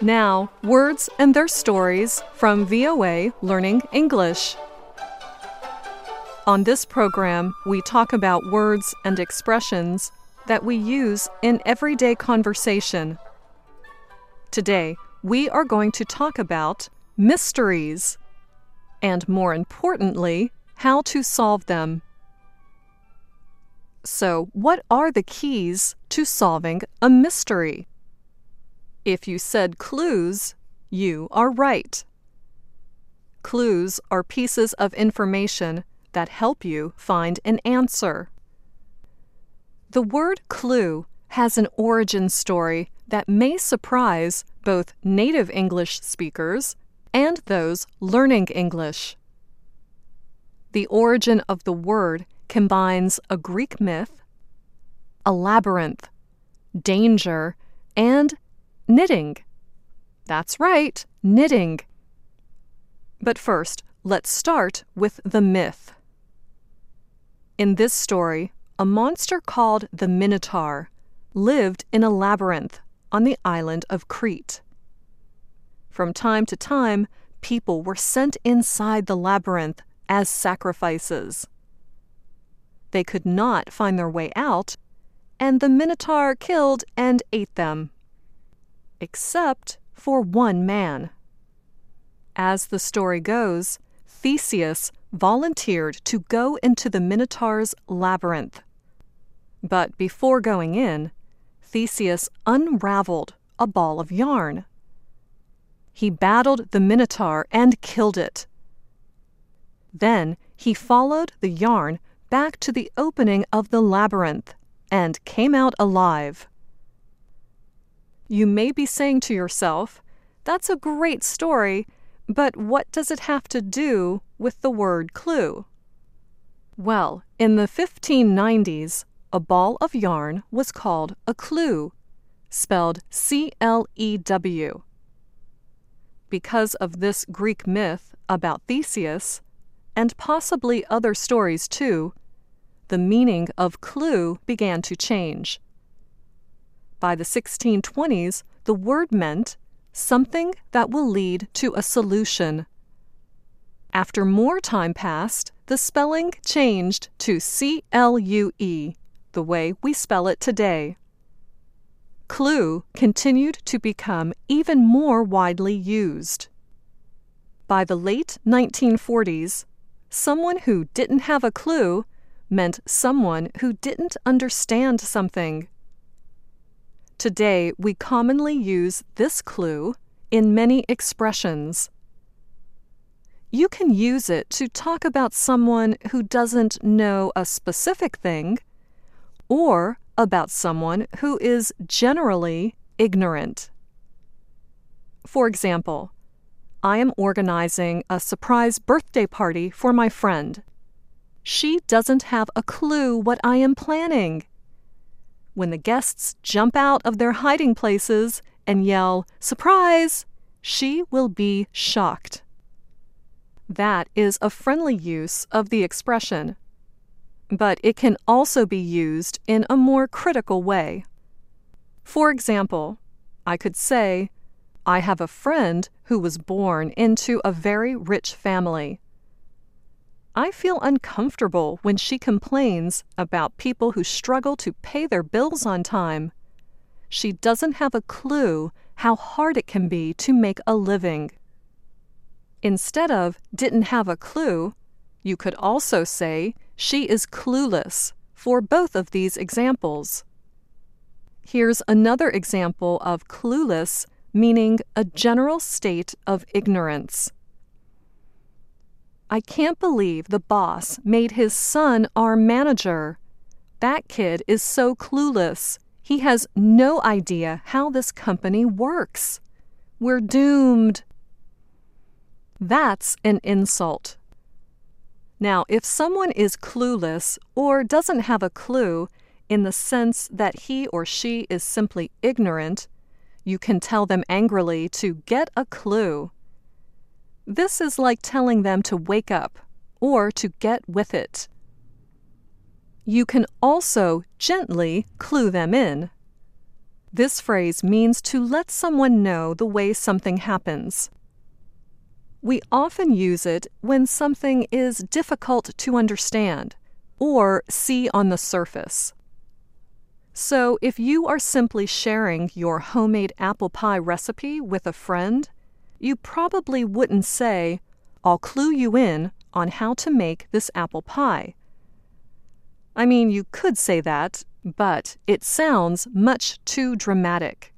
Now, words and their stories from VOA Learning English. On this program, we talk about words and expressions that we use in everyday conversation. Today, we are going to talk about mysteries, and more importantly, how to solve them. So, what are the keys to solving a mystery? If you said clues, you are right. Clues are pieces of information that help you find an answer. The word clue has an origin story that may surprise both native English speakers and those learning English. The origin of the word combines a Greek myth, a labyrinth, danger, and knitting. That's right, knitting. But first, let's start with the myth. In this story, a monster called the Minotaur lived in a labyrinth on the island of Crete. From time to time, people were sent inside the labyrinth as sacrifices. They could not find their way out, and the Minotaur killed and ate them. Except for one man. As the story goes, Theseus volunteered to go into the Minotaur's labyrinth. But before going in, Theseus unraveled a ball of yarn. He battled the Minotaur and killed it. Then he followed the yarn back to the opening of the labyrinth and came out alive. You may be saying to yourself, that's a great story, but what does it have to do with the word clue? Well, in the 1590s, a ball of yarn was called a clue, spelled C-L-E-W. Because of this Greek myth about Theseus, and possibly other stories too, the meaning of clue began to change. By the 1620s, the word meant something that will lead to a solution. After more time passed, the spelling changed to C-L-U-E, the way we spell it today. Clue continued to become even more widely used. By the late 1940s, someone who didn't have a clue meant someone who didn't understand something. Today, we commonly use this clue in many expressions. You can use it to talk about someone who doesn't know a specific thing, or about someone who is generally ignorant. For example, I am organizing a surprise birthday party for my friend. She doesn't have a clue what I am planning. When the guests jump out of their hiding places and yell, "Surprise!" she will be shocked. That is a friendly use of the expression, but it can also be used in a more critical way. For example, I could say, I have a friend who was born into a very rich family. I feel uncomfortable when she complains about people who struggle to pay their bills on time. She doesn't have a clue how hard it can be to make a living. Instead of didn't have a clue, you could also say she is clueless for both of these examples. Here's another example of clueless meaning a general state of ignorance. I can't believe the boss made his son our manager. That kid is so clueless. He has no idea how this company works. We're doomed. That's an insult. Now, if someone is clueless or doesn't have a clue in the sense that he or she is simply ignorant, you can tell them angrily to get a clue. This is like telling them to wake up or to get with it. You can also gently clue them in. This phrase means to let someone know the way something happens. We often use it when something is difficult to understand or see on the surface. So if you are simply sharing your homemade apple pie recipe with a friend, you probably wouldn't say, "I'll clue you in on how to make this apple pie." I mean, you could say that, but it sounds much too dramatic.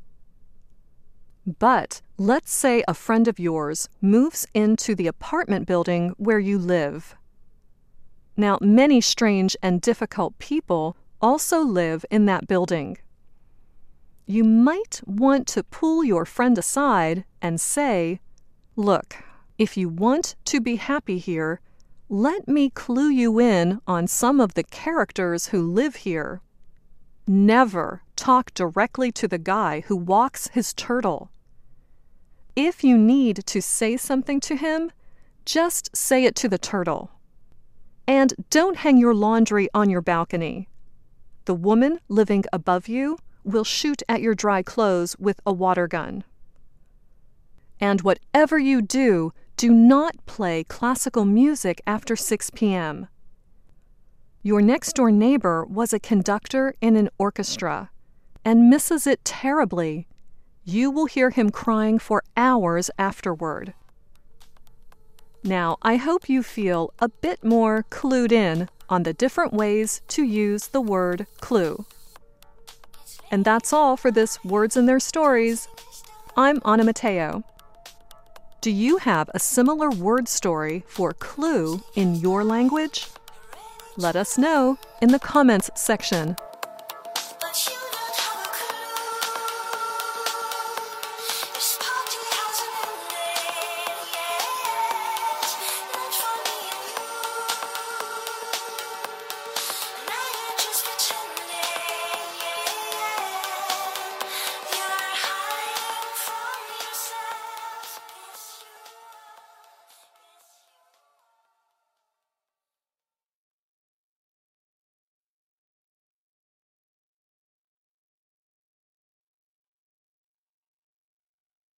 But let's say a friend of yours moves into the apartment building where you live. Now, many strange and difficult people also live in that building. You might want to pull your friend aside and say, "Look, if you want to be happy here, let me clue you in on some of the characters who live here." Never talk directly to the guy who walks his turtle. If you need to say something to him, just say it to the turtle. And don't hang your laundry on your balcony. The woman living above you will shoot at your dry clothes with a water gun. And whatever you do, do not play classical music after 6 p.m. Your next-door neighbor was a conductor in an orchestra and misses it terribly. You will hear him crying for hours afterward. Now, I hope you feel a bit more clued in on the different ways to use the word clue. And that's all for this Words and Their Stories. I'm Anna Mateo. Do you have a similar word story for clue in your language? Let us know in the comments section.